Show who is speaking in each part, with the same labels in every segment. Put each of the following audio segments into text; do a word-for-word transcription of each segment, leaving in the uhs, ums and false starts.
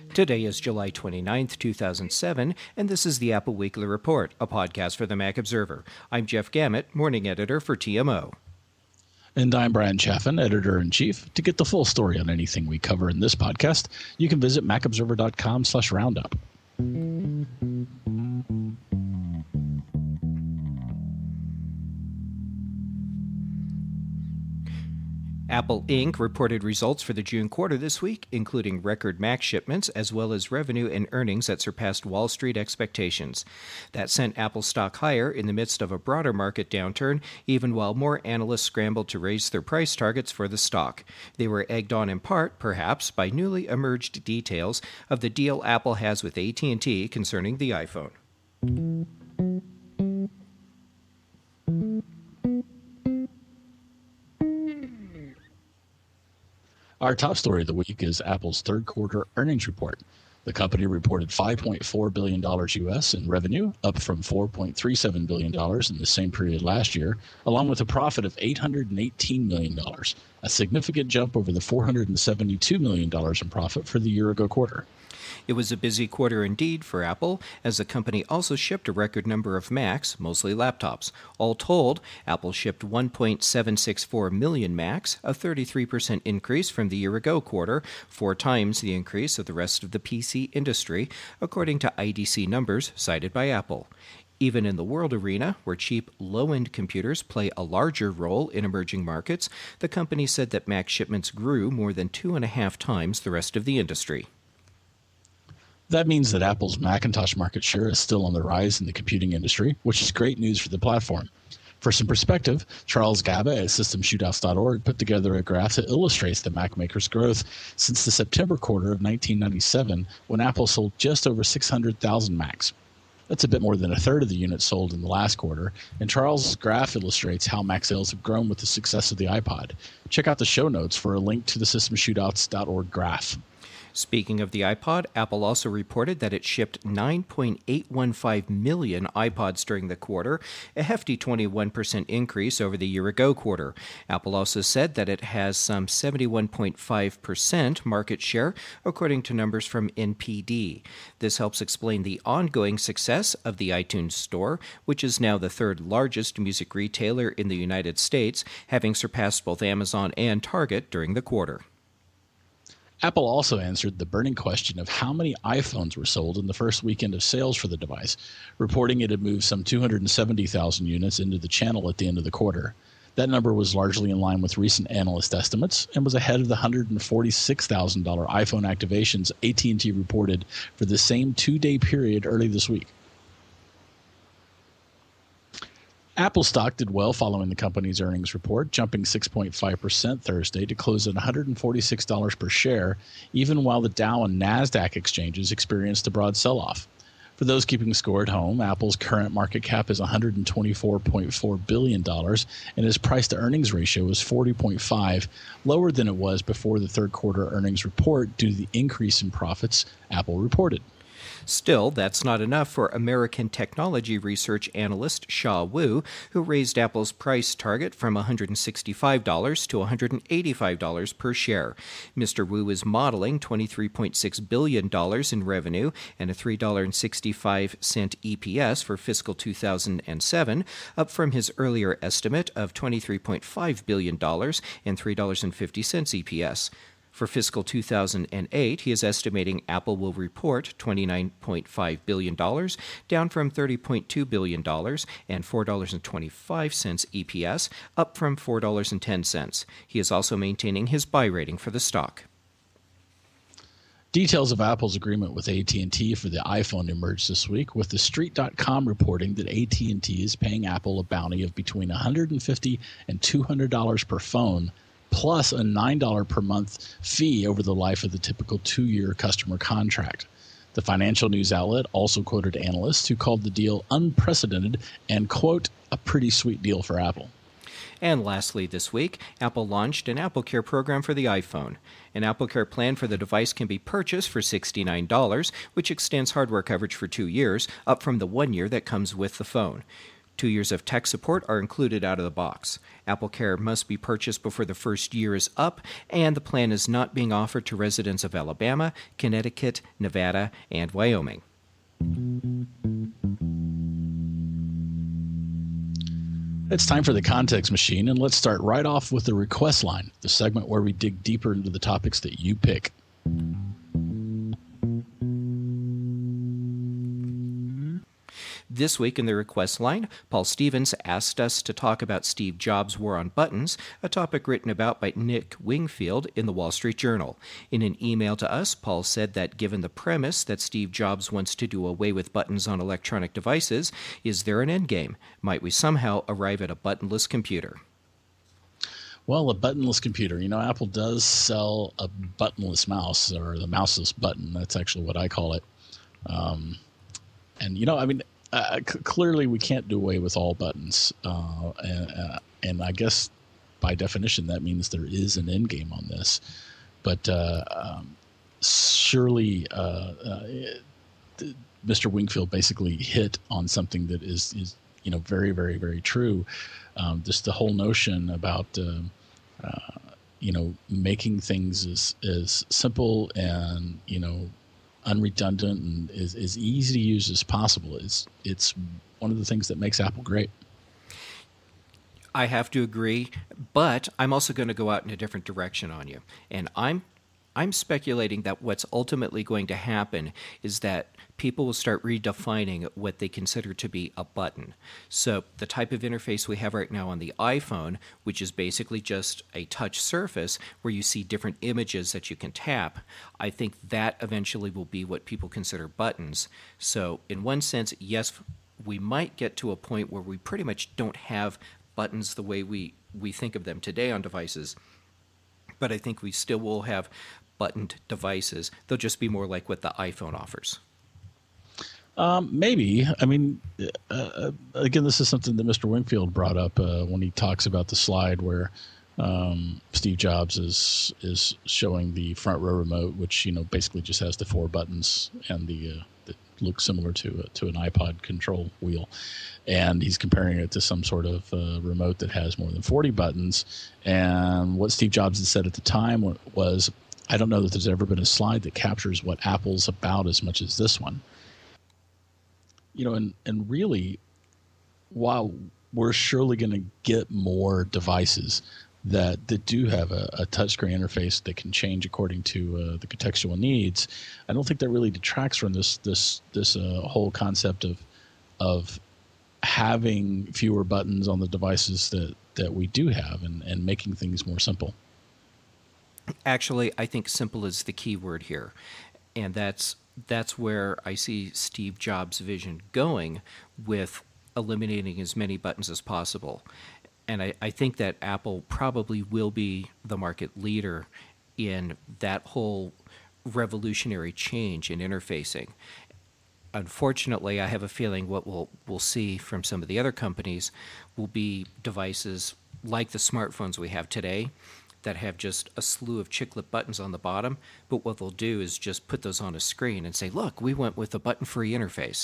Speaker 1: Today is July twenty-ninth, two thousand seven, and this is the Apple Weekly Report, a podcast for the Mac Observer. I'm Jeff Gamet, morning editor for T M O.
Speaker 2: And I'm Brian Chaffin, editor-in-chief. To get the full story on anything we cover in this podcast, you can visit macobserver.com slash roundup.
Speaker 1: Apple Incorporated reported results for the June quarter this week, including record Mac shipments as well as revenue and earnings that surpassed Wall Street expectations. That sent Apple stock higher in the midst of a broader market downturn, even while more analysts scrambled to raise their price targets for the stock. They were egged on in part, perhaps, by newly emerged details of the deal Apple has with A T and T concerning the iPhone.
Speaker 2: Our top story of the week is Apple's third quarter earnings report. The company reported five point four billion dollars U S in revenue, up from four point three seven billion dollars in the same period last year, along with a profit of eight hundred eighteen million dollars, a significant jump over the four hundred seventy-two million dollars in profit for the year-ago quarter.
Speaker 1: It was a busy quarter indeed for Apple, as the company also shipped a record number of Macs, mostly laptops. All told, Apple shipped one point seven six four million Macs, a thirty-three percent increase from the year-ago quarter, four times the increase of the rest of the P C industry, according to I D C numbers cited by Apple. Even in the world arena, where cheap, low-end computers play a larger role in emerging markets, the company said that Mac shipments grew more than two and a half times the rest of the industry.
Speaker 2: That means that Apple's Macintosh market share is still on the rise in the computing industry, which is great news for the platform. For some perspective, Charles Gaba at system shootouts dot org put together a graph that illustrates the Mac maker's growth since the September quarter of nineteen ninety-seven, when Apple sold just over six hundred thousand Macs. That's a bit more than a third of the units sold in the last quarter, and Charles' graph illustrates how Mac sales have grown with the success of the iPod. Check out the show notes for a link to the system shootouts dot org graph.
Speaker 1: Speaking of the iPod, Apple also reported that it shipped nine point eight one five million iPods during the quarter, a hefty twenty-one percent increase over the year-ago quarter. Apple also said that it has some seventy-one point five percent market share, according to numbers from N P D. This helps explain the ongoing success of the iTunes Store, which is now the third largest music retailer in the United States, having surpassed both Amazon and Target during the quarter.
Speaker 2: Apple also answered the burning question of how many iPhones were sold in the first weekend of sales for the device, reporting it had moved some two hundred seventy thousand units into the channel at the end of the quarter. That number was largely in line with recent analyst estimates and was ahead of the one hundred forty-six thousand dollars iPhone activations A T and T reported for the same two-day period early this week. Apple stock did well following the company's earnings report, jumping six point five percent Thursday to close at one hundred forty-six dollars per share, even while the Dow and NASDAQ exchanges experienced a broad sell-off. For those keeping score at home, Apple's current market cap is one hundred twenty-four point four billion dollars, and its price-to-earnings ratio is forty point five, lower than it was before the third quarter earnings report due to the increase in profits Apple reported.
Speaker 1: Still, that's not enough for American technology research analyst Xia Wu, who raised Apple's price target from one hundred sixty-five dollars to one hundred eighty-five dollars per share. Mister Wu is modeling twenty-three point six billion dollars in revenue and a three dollars and sixty-five cents E P S for fiscal two thousand seven, up from his earlier estimate of twenty-three point five billion dollars and three dollars and fifty cents E P S. For fiscal two thousand eight, he is estimating Apple will report twenty-nine point five billion dollars, down from thirty point two billion dollars and four dollars and twenty-five cents E P S, up from four dollars and ten cents. He is also maintaining his buy rating for the stock.
Speaker 2: Details of Apple's agreement with A T and T for the iPhone emerged this week, with the street dot com reporting that A T and T is paying Apple a bounty of between one hundred fifty dollars and two hundred dollars per phone, plus a nine dollars per month fee over the life of the typical two-year customer contract. The financial news outlet also quoted analysts who called the deal unprecedented and, quote, a pretty sweet deal for Apple.
Speaker 1: And lastly this week, Apple launched an AppleCare program for the iPhone. An AppleCare plan for the device can be purchased for sixty-nine dollars, which extends hardware coverage for two years, up from the one year that comes with the phone. Two years of tech support are included out of the box. AppleCare must be purchased before the first year is up, and the plan is not being offered to residents of Alabama, Connecticut, Nevada, and Wyoming.
Speaker 2: It's time for the Context Machine, and let's start right off with the request line, the segment where we dig deeper into the topics that you pick.
Speaker 1: This week in the request line, Paul Stevens asked us to talk about Steve Jobs' war on buttons, a topic written about by Nick Wingfield in the Wall Street Journal. In an email to us, Paul said that given the premise that Steve Jobs wants to do away with buttons on electronic devices, is there an endgame? Might we somehow arrive at a buttonless computer?
Speaker 2: Well, a buttonless computer. You know, Apple does sell a buttonless mouse, or the mouseless button. That's actually what I call it. Um, and, you know, I mean... Uh, c- clearly, we can't do away with all buttons, uh, and, uh, and I guess by definition that means there is an end game on this. But uh, um, surely, uh, uh, Mister Wingfield basically hit on something that is, is you know, very, very, very true. Um, just the whole notion about uh, uh, you know making things as as simple and you know. unredundant and is as easy to use as possible. It's it's one of the things that makes Apple great.
Speaker 1: I have to agree, but I'm also going to go out in a different direction on you. And I'm I'm speculating that what's ultimately going to happen is that people will start redefining what they consider to be a button. So the type of interface we have right now on the iPhone, which is basically just a touch surface where you see different images that you can tap, I think that eventually will be what people consider buttons. So in one sense, yes, we might get to a point where we pretty much don't have buttons the way we, we think of them today on devices, but I think we still will have buttoned devices. They'll just be more like what the iPhone offers.
Speaker 2: Um, maybe. I mean, uh, again, this is something that Mister Wingfield brought up uh, when he talks about the slide where um, Steve Jobs is is showing the front row remote, which you know basically just has the four buttons and the uh, that look similar to uh, to an iPod control wheel, and he's comparing it to some sort of uh, remote that has more than forty buttons. And what Steve Jobs had said at the time was, "I don't know that there's ever been a slide that captures what Apple's about as much as this one." You know, and, and really, while we're surely going to get more devices that, that do have a, a touchscreen interface that can change according to uh, the contextual needs, I don't think that really detracts from this this this uh, whole concept of of having fewer buttons on the devices that, that we do have and, and making things more simple.
Speaker 1: Actually, I think simple is the key word here, and that's That's where I see Steve Jobs' vision going with eliminating as many buttons as possible. And I, I think that Apple probably will be the market leader in that whole revolutionary change in interfacing. Unfortunately, I have a feeling what we'll, we'll see from some of the other companies will be devices like the smartphones we have today that have just a slew of chiclet buttons on the bottom, but what they'll do is just put those on a screen and say, look, we went with a button-free interface.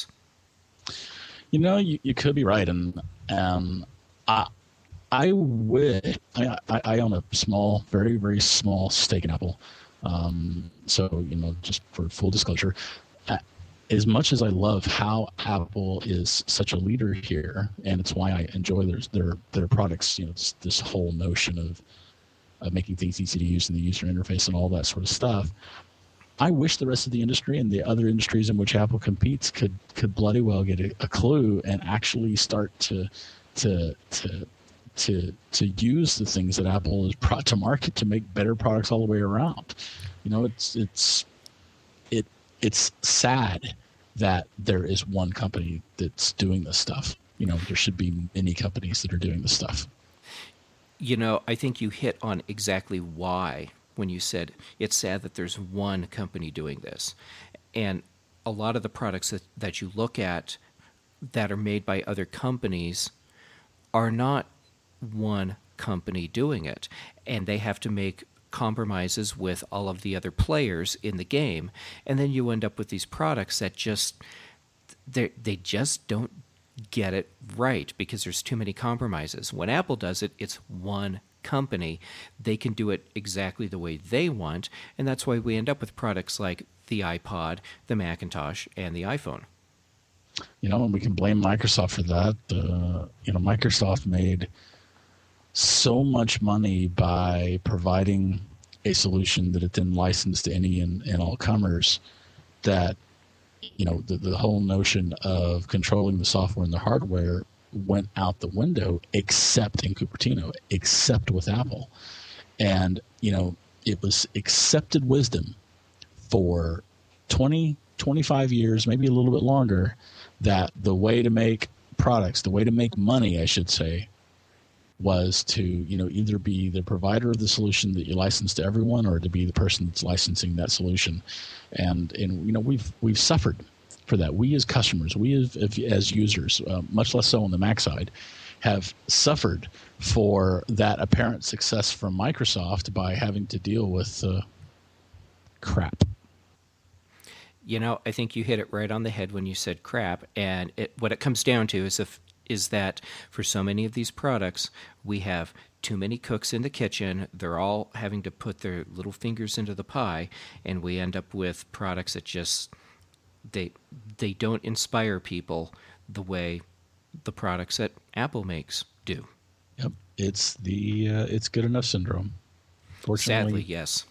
Speaker 2: You know, you, you could be right, and um, I, I would. I, I, I own a small, very, very small stake in Apple. Um, so, you know, just for full disclosure, uh, as much as I love how Apple is such a leader here, and it's why I enjoy their their, their products, you know, this, this whole notion of Uh, making things easy to use in the user interface and all that sort of stuff. I wish the rest of the industry and the other industries in which Apple competes could could bloody well get a, a clue and actually start to to to to to use the things that Apple has brought to market to make better products all the way around. You know, it's it's it it's sad that there is one company that's doing this stuff. You know, there should be many companies that are doing this stuff.
Speaker 1: You know, I think you hit on exactly why when you said it's sad that there's one company doing this. And a lot of the products that, that you look at that are made by other companies are not one company doing it. And they have to make compromises with all of the other players in the game. And then you end up with these products that just, they they just don't get it right because there's too many compromises. When Apple does it, it's one company. They can do it exactly the way they want, and that's why we end up with products like the iPod, the Macintosh, and the iPhone.
Speaker 2: You know, and we can blame Microsoft for that. Uh, you know, Microsoft made so much money by providing a solution that it then licensed to any and, and all comers that, you know, the, the whole notion of controlling the software and the hardware went out the window, except in Cupertino, except with Apple. And, you know, it was accepted wisdom for twenty, twenty-five years, maybe a little bit longer, that the way to make products, the way to make money, I should say, was to, you know, either be the provider of the solution that you license to everyone, or to be the person that's licensing that solution. And, and you know, we've we've suffered for that. We as customers, we as, as users, uh, much less so on the Mac side, have suffered for that apparent success from Microsoft by having to deal with uh, crap.
Speaker 1: You know, I think you hit it right on the head when you said crap. And it, what it comes down to is if is that for so many of these products, we have too many cooks in the kitchen. They're all having to put their little fingers into the pie, and we end up with products that just they they don't inspire people the way the products that Apple makes do.
Speaker 2: Yep, it's the uh, it's good enough syndrome. Fortunately,
Speaker 1: sadly, yes.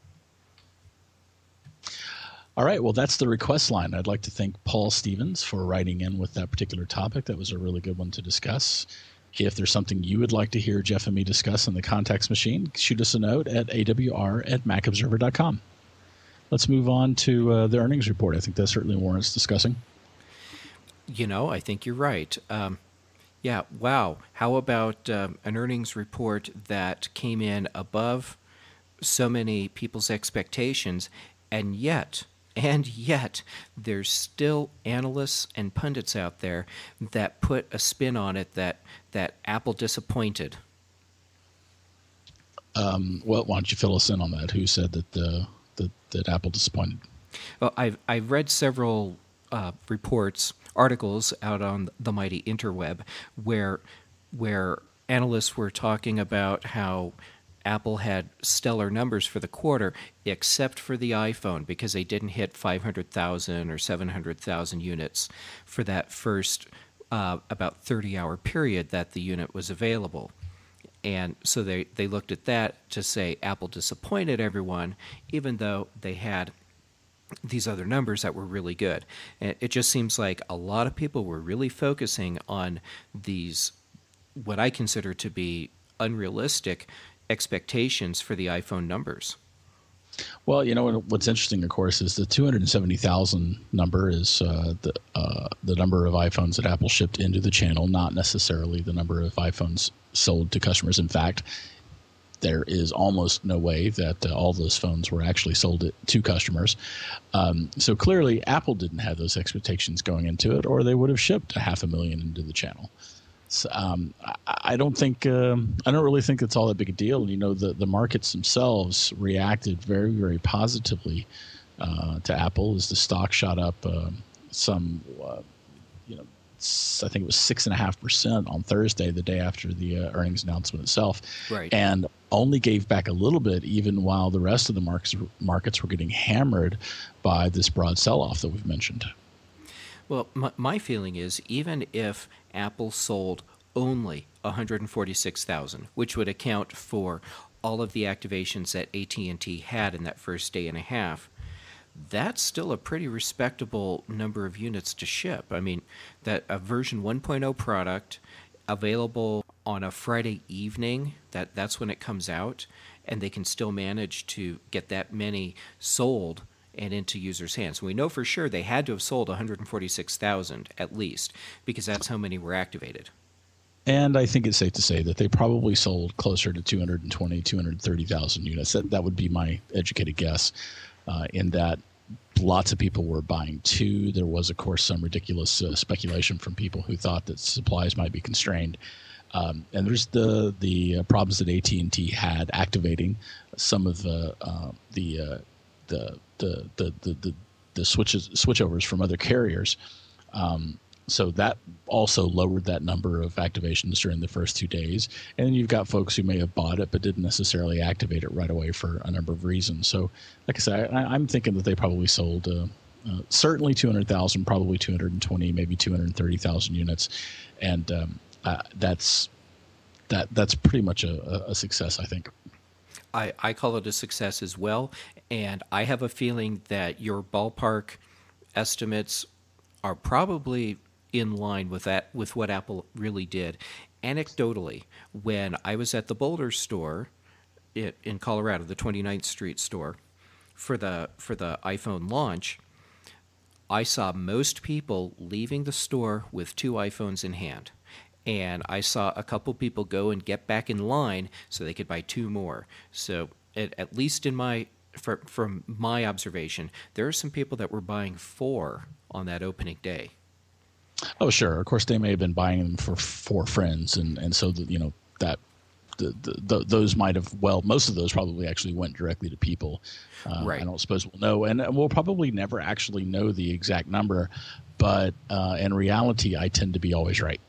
Speaker 2: All right, well, that's the request line. I'd like to thank Paul Stevens for writing in with that particular topic. That was a really good one to discuss. If there's something you would like to hear Jeff and me discuss in the Context Machine, shoot us a note at awr at macobserver dot com. Let's move on to uh, the earnings report. I think that certainly warrants discussing.
Speaker 1: You know, I think you're right. Um, yeah, wow. How about um, an earnings report that came in above so many people's expectations, and yet... And yet, there's still analysts and pundits out there that put a spin on it that, that Apple disappointed.
Speaker 2: Um, well, why don't you fill us in on that? Who said that uh, that, that Apple disappointed?
Speaker 1: Well, I've, I've read several uh, reports, articles out on the mighty interweb where where analysts were talking about how Apple had stellar numbers for the quarter, except for the iPhone, because they didn't hit five hundred thousand or seven hundred thousand units for that first uh, about thirty-hour period that the unit was available. And so they, they looked at that to say Apple disappointed everyone, even though they had these other numbers that were really good. And it just seems like a lot of people were really focusing on these, what I consider to be unrealistic expectations for the iPhone numbers.
Speaker 2: Well, you know what's interesting, of course, is the two hundred seventy thousand number is uh, the uh, the number of iPhones that Apple shipped into the channel, not necessarily the number of iPhones sold to customers. In fact, there is almost no way that uh, all those phones were actually sold to customers. Um, so clearly, Apple didn't have those expectations going into it, or they would have shipped a half a million into the channel. So, um, I, I don't think um, I don't really think it's all that big a deal. You know, the, the markets themselves reacted very, very positively uh, to Apple as the stock shot up uh, some, uh, you know, I think it was six and a half percent on Thursday, the day after the uh, earnings announcement itself,
Speaker 1: right.
Speaker 2: And only gave back a little bit, even while the rest of the markets markets were getting hammered by this broad sell-off that we've mentioned.
Speaker 1: Well, my, my feeling is even if Apple sold only one hundred forty-six thousand, which would account for all of the activations that A T and T had in that first day and a half, that's still a pretty respectable number of units to ship. I mean, that a version one point oh product available on a Friday evening, that, that's when it comes out, and they can still manage to get that many sold and into users' hands. We know for sure they had to have sold one hundred forty-six thousand at least, because that's how many were activated.
Speaker 2: And I think it's safe to say that they probably sold closer to two hundred twenty, two hundred thirty thousand units. That, that would be my educated guess, uh, in that lots of people were buying two. There was, of course, some ridiculous uh, speculation from people who thought that supplies might be constrained. Um, and there's the the uh, problems that A T and T had activating some of the uh, the, uh, the, the the the the the switches switchovers from other carriers. Um, so that also lowered that number of activations during the first two days. And then you've got folks who may have bought it but didn't necessarily activate it right away for a number of reasons. So, like I said, I, I'm thinking that they probably sold uh, uh, certainly two hundred thousand, probably two hundred twenty, maybe two hundred thirty thousand units, and um, uh, that's that that's pretty much a, a success, I think.
Speaker 1: I, I call it a success as well, and I have a feeling that your ballpark estimates are probably in line with that, with what Apple really did. Anecdotally, when I was at the Boulder store in, in Colorado, the twenty-ninth Street store, for the for the iPhone launch, I saw most people leaving the store with two iPhones in hand. And I saw a couple people go and get back in line so they could buy two more. So at, at least in my for, from my observation, there are some people that were buying four on that opening day.
Speaker 2: Oh, sure. Of course, they may have been buying them for for friends, and and so the, you know that the, the, the, those might have well, most of those probably actually went directly to people. Uh,
Speaker 1: right.
Speaker 2: I don't suppose we'll know, and we'll probably never actually know the exact number, but uh, in reality, I tend to be always right.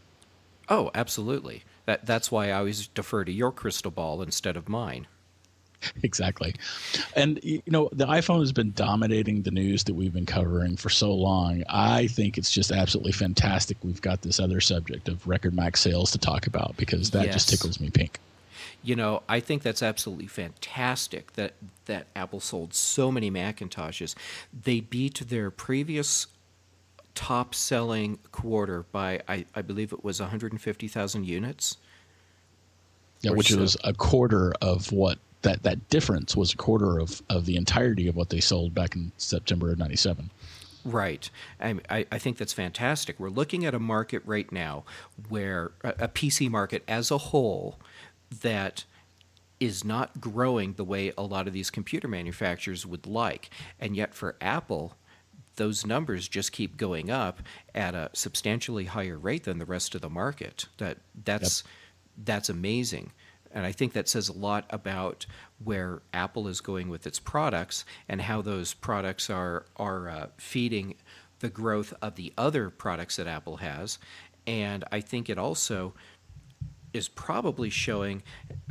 Speaker 1: Oh, absolutely. That that's why I always defer to your crystal ball instead of mine.
Speaker 2: Exactly. And, you know, the iPhone has been dominating the news that we've been covering for so long. I think it's just absolutely fantastic we've got this other subject of record max sales to talk about, because that
Speaker 1: yes.
Speaker 2: just tickles me pink.
Speaker 1: You know, I think that's absolutely fantastic that, that Apple sold so many Macintoshes. They beat their previous top-selling quarter by, I, I believe it was one hundred fifty thousand units.
Speaker 2: Yeah, which
Speaker 1: so.
Speaker 2: was a quarter of what that, that difference was a quarter of, of the entirety of what they sold back in September of ninety-seven.
Speaker 1: Right. I, I, I think that's fantastic. We're looking at a market right now where a, a P C market as a whole that is not growing the way a lot of these computer manufacturers would like. And yet for Apple, those numbers just keep going up at a substantially higher rate than the rest of the market. That that's yep. that's amazing. And I think that says a lot about where Apple is going with its products and how those products are are uh, feeding the growth of the other products that Apple has. And I think it also is probably showing,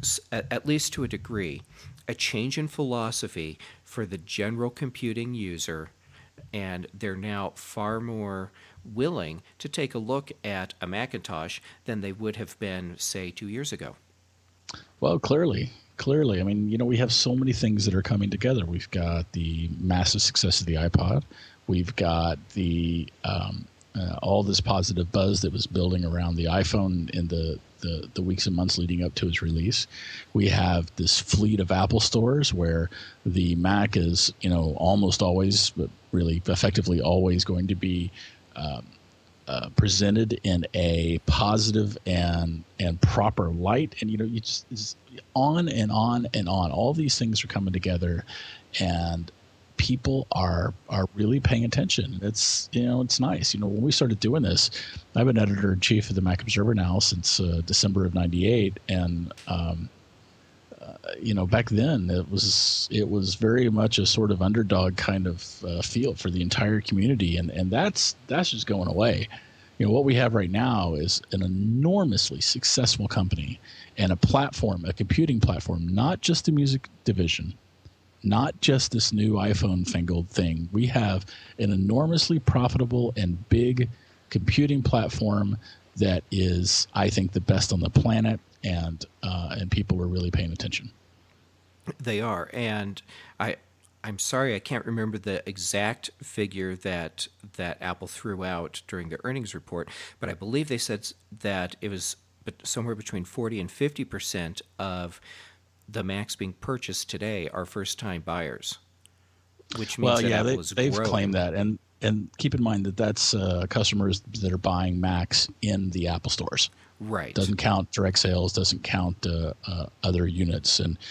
Speaker 1: at least to a degree, a change in philosophy for the general computing user. And they're now far more willing to take a look at a Macintosh than they would have been, say, two years ago.
Speaker 2: Well, clearly, clearly. I mean, you know, we have so many things that are coming together. We've got the massive success of the iPod. We've got the um, uh, all this positive buzz that was building around the iPhone in the, the, the weeks and months leading up to its release. We have this fleet of Apple stores where the Mac is, you know, almost always, but really effectively always going to be um, uh, presented in a positive and and proper light. And, you know, you just it's on and on and on. All these things are coming together, and people are are really paying attention. It's, you know, it's nice. You know, when we started doing this, I've been editor-in-chief of the Mac Observer now since uh, December of ninety-eight, and um, uh, you know, back then it was it was very much a sort of underdog kind of uh, feel for the entire community, and and that's that's just going away. You know, what we have right now is an enormously successful company and a platform, a computing platform, not just the music division, not just this new iPhone fangled thing. We have an enormously profitable and big computing platform that is, I think, the best on the planet, and uh, and people are really paying attention.
Speaker 1: They are, and I, I'm sorry I can't remember the exact figure that that Apple threw out during the earnings report, but I believe they said that it was somewhere between forty and fifty percent of the Macs being purchased today are first-time buyers, which means
Speaker 2: well,
Speaker 1: that
Speaker 2: yeah,
Speaker 1: Apple
Speaker 2: they,
Speaker 1: is
Speaker 2: they've
Speaker 1: growing.
Speaker 2: claimed that, and and keep in mind that that's uh, customers that are buying Macs in the Apple stores.
Speaker 1: Right.
Speaker 2: Doesn't count direct sales, doesn't count uh, uh, other units, and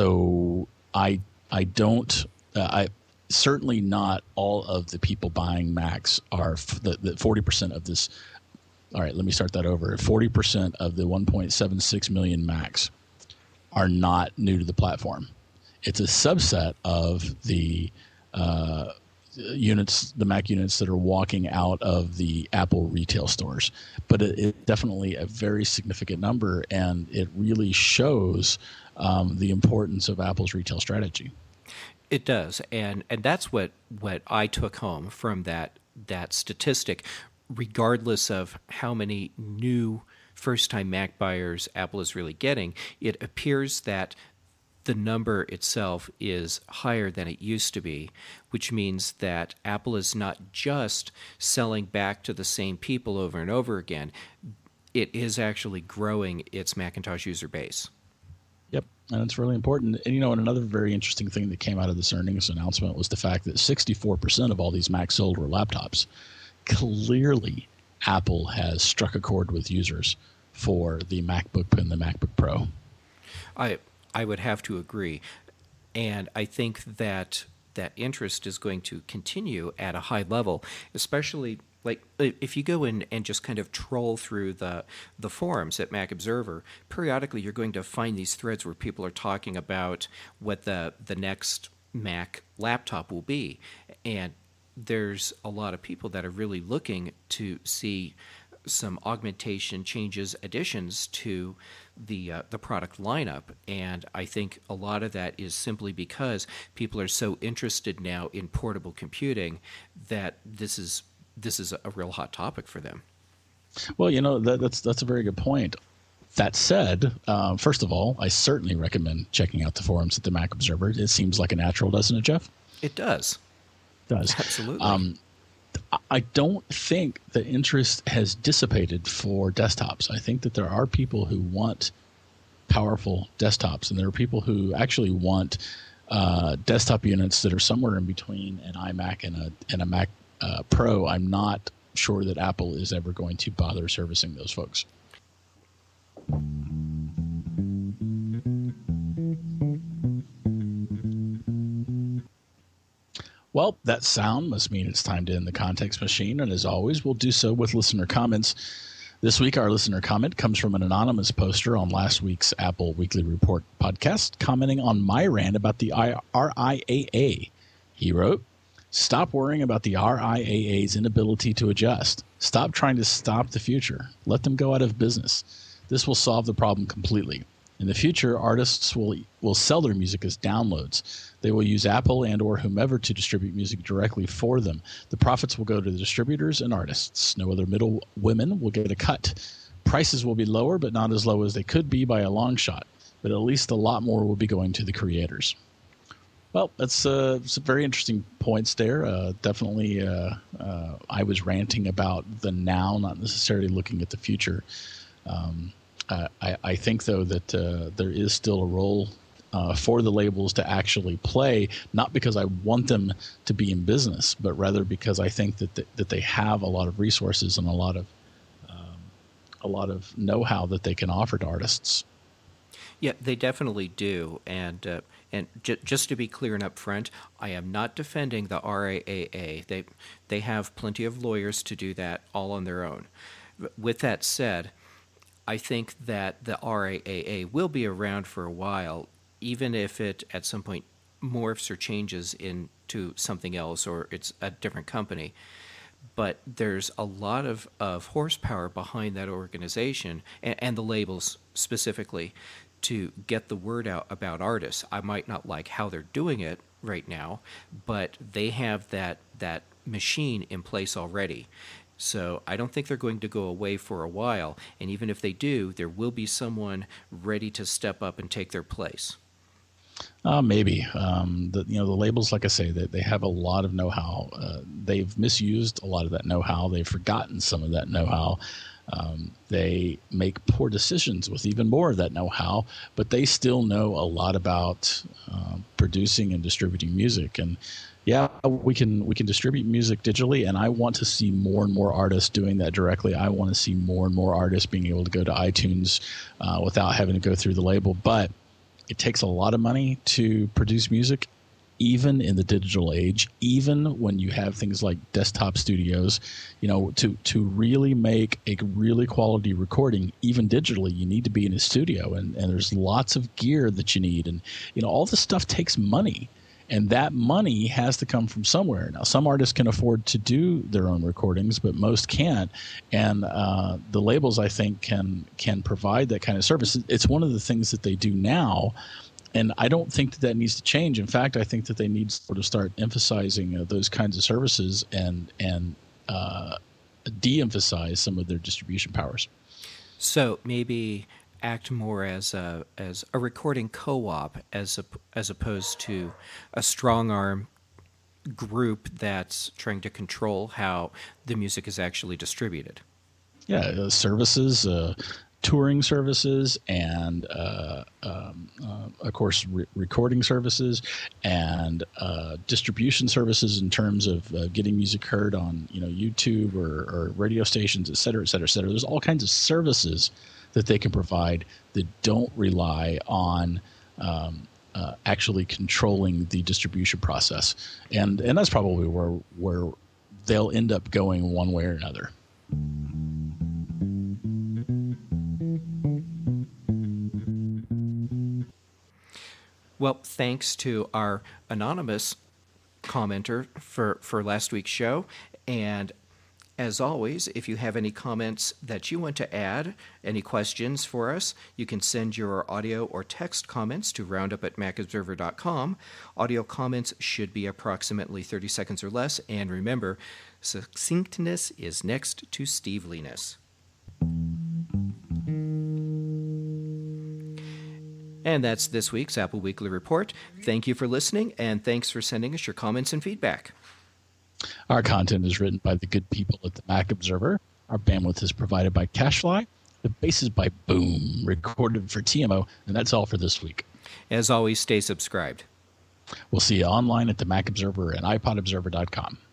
Speaker 2: so I I don't uh, I certainly not all of the people buying Macs are f- the, the forty percent of this. All right, let me start that over. forty percent of the one point seven six million Macs are not new to the platform. It's a subset of the uh, units, the Mac units that are walking out of the Apple retail stores. But it, it's definitely a very significant number, and it really shows um, the importance of Apple's retail strategy.
Speaker 1: It does, and and that's what what I took home from that that statistic, regardless of how many new first-time Mac buyers Apple is really getting. It appears that the number itself is higher than it used to be, which means that Apple is not just selling back to the same people over and over again. It is actually growing its Macintosh user base.
Speaker 2: Yep, and it's really important. And, you know, and another very interesting thing that came out of this earnings announcement was the fact that sixty-four percent of all these Macs sold were laptops. Clearly, Apple has struck a chord with users for the MacBook and the MacBook Pro.
Speaker 1: I I would have to agree. And I think that that interest is going to continue at a high level, especially like if you go in and just kind of troll through the the forums at Mac Observer, periodically you're going to find these threads where people are talking about what the the next Mac laptop will be. And there's a lot of people that are really looking to see some augmentation, changes, additions to the uh, the product lineup, and I think a lot of that is simply because people are so interested now in portable computing that this is this is a real hot topic for them.
Speaker 2: Well, you know that, that's that's a very good point. That said, uh, first of all, I certainly recommend checking out the forums at the Mac Observer. It seems like a natural, doesn't it, Jeff?
Speaker 1: It does.
Speaker 2: It does
Speaker 1: Absolutely.
Speaker 2: Um, I don't think the interest has dissipated for desktops. I think that there are people who want powerful desktops, and there are people who actually want uh, desktop units that are somewhere in between an iMac and a and a Mac uh, Pro. I'm not sure that Apple is ever going to bother servicing those folks. Well, that sound must mean it's time to end the Context Machine, and as always, we'll do so with listener comments. This week, our listener comment comes from an anonymous poster on last week's Apple Weekly Report podcast, commenting on my rant about the R I A A. He wrote, "Stop worrying about the R I A A's inability to adjust. Stop trying to stop the future. Let them go out of business. This will solve the problem completely. In the future, artists will will sell their music as downloads. They will use Apple and or whomever to distribute music directly for them. The profits will go to the distributors and artists. No other middle women will get a cut. Prices will be lower, but not as low as they could be by a long shot. But at least a lot more will be going to the creators." Well, that's uh, some very interesting points there. Uh, definitely, uh, uh, I was ranting about the now, not necessarily looking at the future. Um, Uh, I, I think, though, that uh, there is still a role uh, for the labels to actually play, not because I want them to be in business, but rather because I think that th- that they have a lot of resources and a lot of um, a lot of know-how that they can offer to artists.
Speaker 1: Yeah, they definitely do. And uh, and j- just to be clear and upfront, I am not defending the R I A A. They they have plenty of lawyers to do that all on their own. With that said, I think that the R I A A will be around for a while, even if it at some point morphs or changes into something else or it's a different company. But there's a lot of, of horsepower behind that organization and, and the labels specifically to get the word out about artists. I might not like how they're doing it right now, but they have that that machine in place already. So I don't think they're going to go away for a while, and even if they do, there will be someone ready to step up and take their place.
Speaker 2: Uh, maybe. Um, the, you know, the labels, like I say, they, they have a lot of know-how. Uh, they've misused a lot of that know-how. They've forgotten some of that know-how. Um, they make poor decisions with even more of that know-how, but they still know a lot about uh, producing and distributing music. And yeah, we can we can distribute music digitally, and I want to see more and more artists doing that directly. I want to see more and more artists being able to go to iTunes uh, without having to go through the label. But it takes a lot of money to produce music, even in the digital age, even when you have things like desktop studios. You know, to, to really make a really quality recording, even digitally, you need to be in a studio, and, and there's lots of gear that you need. And, you know, all this stuff takes money. And that money has to come from somewhere. Now, some artists can afford to do their own recordings, but most can't. And uh, the labels, I think, can can provide that kind of service. It's one of the things that they do now. And I don't think that that needs to change. In fact, I think that they need to sort of start emphasizing uh, those kinds of services and and uh, de-emphasize some of their distribution powers.
Speaker 1: So maybe act more as a as a recording co-op as a, as opposed to a strong arm group that's trying to control how the music is actually distributed.
Speaker 2: Yeah, uh, services, uh, touring services, and uh, um, uh, of course re- recording services, and uh, distribution services in terms of uh, getting music heard on you know YouTube or, or radio stations, et cetera, et cetera, et cetera. There's all kinds of services that they can provide that don't rely on um, uh, actually controlling the distribution process, and and that's probably where where they'll end up going one way or another.
Speaker 1: Well, thanks to our anonymous commenter for, for last week's show. And as always, if you have any comments that you want to add, any questions for us, you can send your audio or text comments to roundup at mac observer dot com. Audio comments should be approximately thirty seconds or less. And remember, succinctness is next to Steveliness. And that's this week's Apple Weekly Report. Thank you for listening, and thanks for sending us your comments and feedback.
Speaker 2: Our content is written by the good people at the Mac Observer. Our bandwidth is provided by CacheFly. The bass is by Boom, recorded for T M O, and that's all for this week.
Speaker 1: As always, stay subscribed.
Speaker 2: We'll see you online at the Mac Observer and iPod Observer dot com.